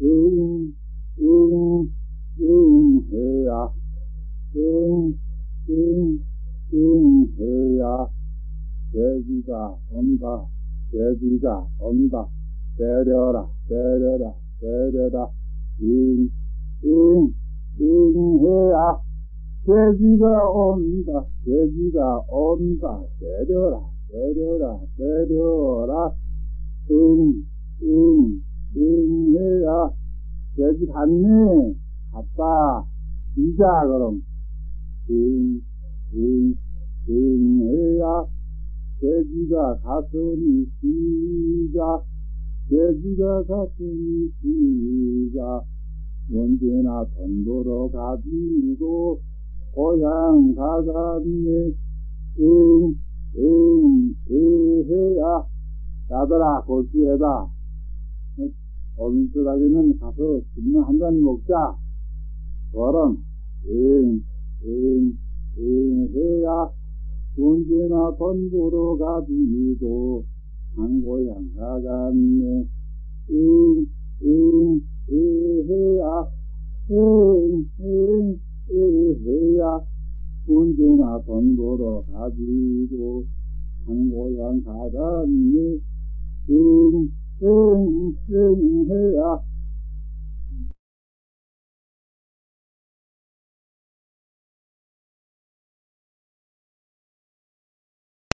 응, 응, 응, 해야. 응, 응, 응, 해야. 돼지가 온다. 돼지가 온다. 때려라, 때려라, 때려라. 응, 응, 응, 해야. 돼지가 온다. 돼지가 온다. 때려라, 때려라, 때려라. 응, 응, 응, 해야. 돼지 갔네. 갔다. 이자, 그럼. 응, 응, 응, 해야. 돼지가 갔으니 시작. 돼지가 갔으니 시작. 언제나 돈 벌어 가지고 고향 가갔네. 응, 응, 해야. 야들아, 골수해다. 오늘따라기는 가서 진면 한 잔 먹자. 그럼, 응, 응, 응, 해야. 언제나 돈 벌어 가지고 한 고향 가갔네. 응, 응, 해야. 응, 응, 해야. 언제나 돈 벌어 가지고 한 고향 가갔네. 응, 응, 해야.